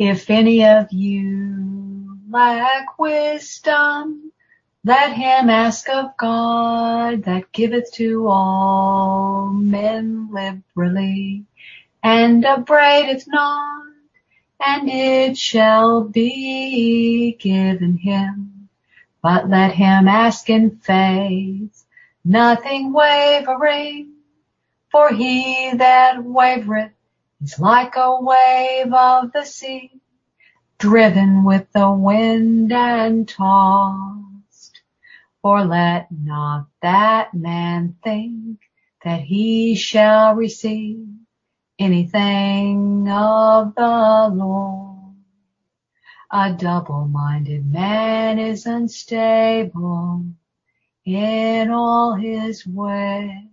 If any of you lack wisdom, let him ask of God that giveth to all men liberally, and upbraideth not, and it shall be given him. But let him ask in faith, nothing wavering, for he that wavereth is like a wave of the sea, driven with the wind and tossed. For let not that man think that he shall receive anything of the Lord. A double-minded man is unstable in all his ways.